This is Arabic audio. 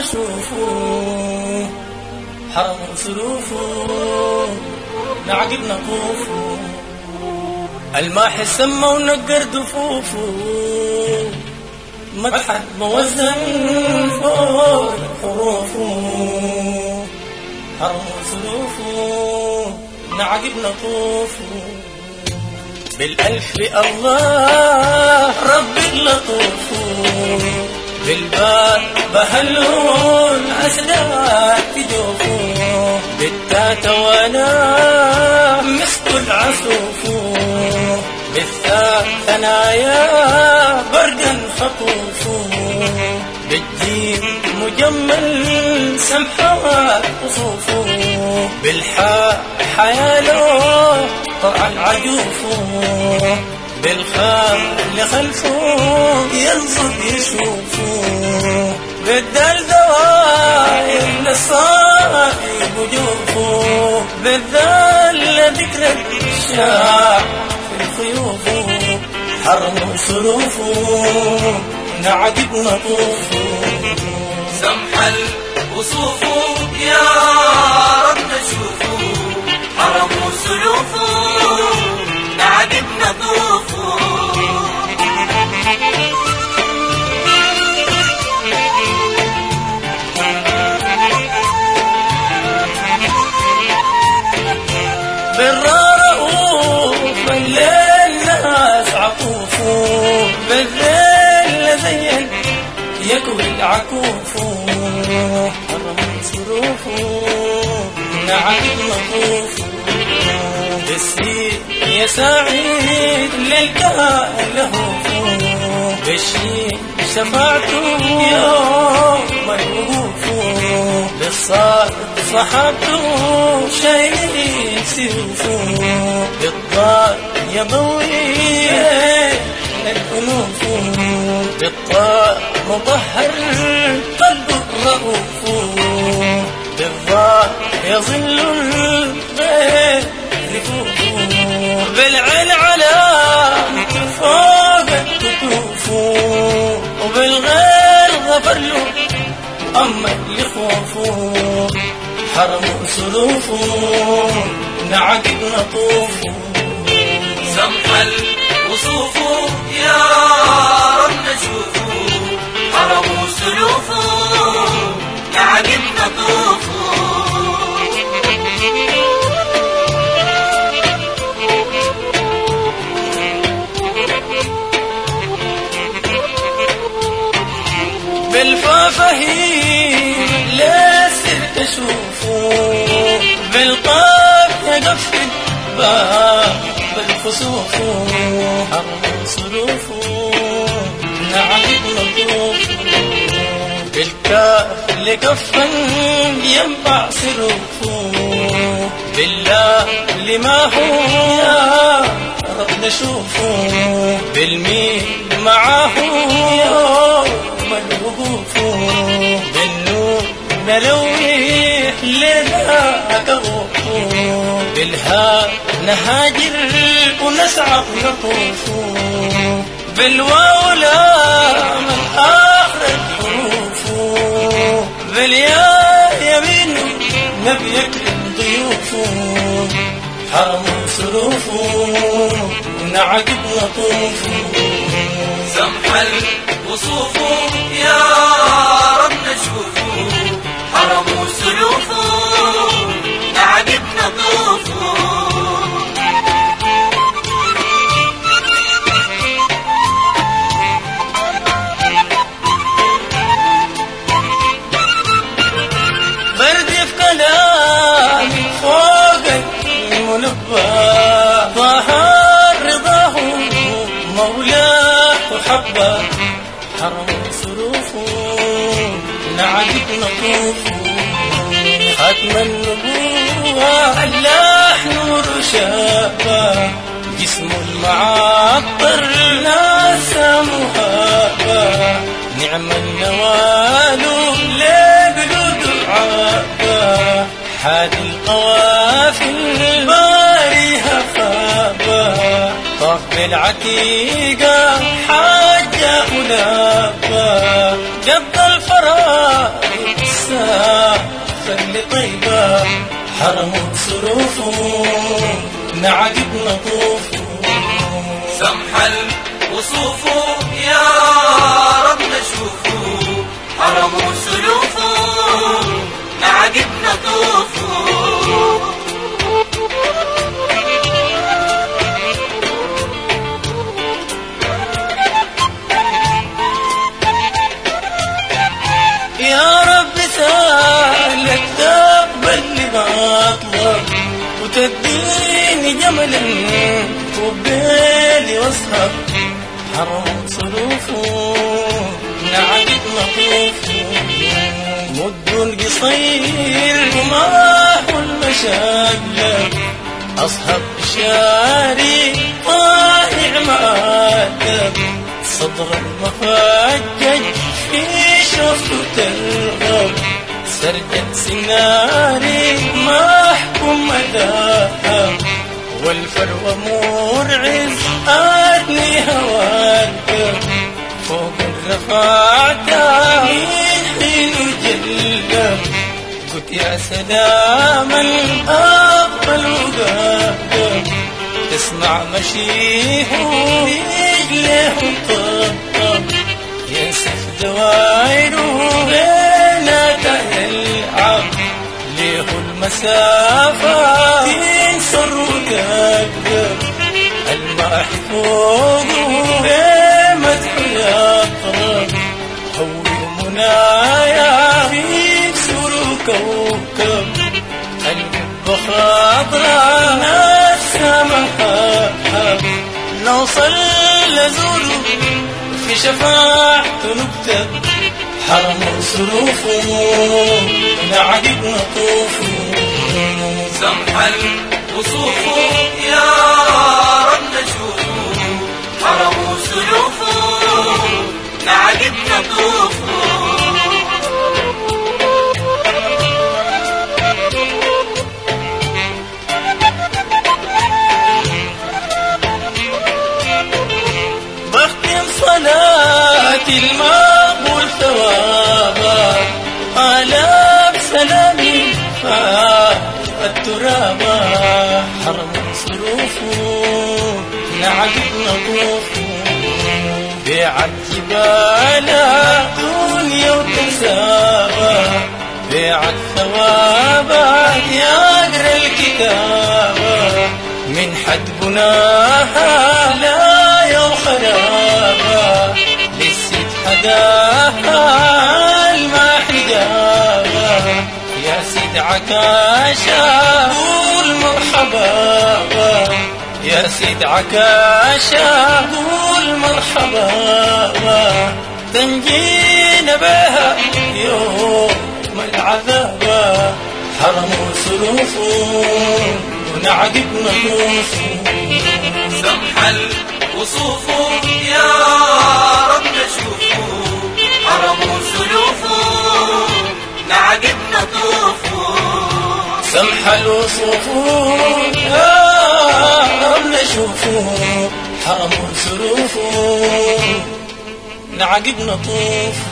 نشوفه حرم سلوفه نعقب نطوفه الماح السما ونقر دفوفه مدحت موزن فوق حروفه حرم سلوفه نعقب نطوفه بالألف الله ربي لطوفه بالباء بهلون أسدات تجوفه بالتاء وانا مسك العسوفه بالثاء ثنايا بردا خطوفه بالجيم مجمل سمحات قصوفه بالحاء حياله طرعا عجوفه بالخاء لخلفه ينظر يشوفه بالدال دواير للصائب وجوفه بالذال ذكر الشاع في خيوفه حرم سلوفه نعقب نطوفه سمح الوصوف يا رب نشوفه حرم سلوفه نعقب نطوفه بالرؤوف بالليل ناس عطوفه بالليل زين يكوي العكوفه حرم سلوفه نعقب نطوفه بالسيد يا سعيد للكهان لهوفه بالشين شفاعته يوم الوقوفه بالصاد صحبته شيء سيوفه بالضاد يضوي الأنوف بالطاء مطهر قلب رؤوف بالضاء يظل الغير رفوف بالعين على فوق الكتوف وبالغير غفر له أما اللي خوفه حرم سلوفه نعقب نطوفه سمح الوصوف يا رب نشوفه حرم سلوفه نعقب نطوفه بالفافهيم لا سرت اشوفه بالقاف يقفل باب بالخسوفه حرم سلوفه نعقب نطوفه بالكاف لكفا ينبع سلوفه بالله لما هو يا رب نشوفه بالميم معه يوم الوقوف بالنور نلوح لذاك الروح بالهاء نهاجر ونسعى نطوف بالواو لا من آخر الحروف بالياء يمين نبيك ضيوف حرم سلوفه نعقب نطوف سمح الوصوف يا رب نشوفه حرم سلوفه نعقب نطوفه برد في كلامي فوق المنبه ظهر رضاه مولاه وحبه حرم سلوفه نعقب نطوفه ختم النبوة اللحن نور شابه جسم المعطر ناس مهابه نعم النوال لبلود عابه حاد القوافل باريها خابه طاف بالعتيقة حاجة أولابه قبض الفرائض حرم صروفه نعقب نطوفه سمح الوصوف يا رب نشوفه حرم سلوفه نعقب نطوفه يا رب سألك تقبل لي بطلب وتديني جمل وبيلي واصحاب حرم صروفه نعقد نطوفه مد القصير وماحو المشاقلب أصحاب شاري طائع مآدب صدر المفجج في شفت ترغب سرجة سناري محكوم مذاهب والفروة مرعز آتني هواك فوق الرفعة حين جلب قلت يا سلاما أقبل وقابل تسمع مشيه رجله طبطب ينسف دوائره بينك يلعب ليه المسافة ينصر وتقدر الماح فوقه بمدح يقرب هوي منايا في سور كوكب قلب خاطرة نفسها محبب نوصل لزوره في شفاعته نكتب حرم صروفه نعقد نطوفه سمح الوصوف يا رب نشوفه حرم سلوفه نعقد نطوفه صلاتي المقبول ثوابا آلاف سلامي الترابا حرم صروفه نعقد نطوفه بيعت جبالا دنيا وتسابا بيعت ثوابا يقرا الكتابا من حد بناها لا يوم خرابا للسيد حداها الماح جابا يا سيد عكاشا قول مرحبا يا سيد عكاشا قول مرحبا تنجينا بها يوم العذاب حرم صروفه ونعقد نطوفه سمح الوصوف يا رب نشوفه حرم سلوفه نعقد نطوفه سمح الوصوف يا رب نشوفه حرم سلوفه نعقد نطوفه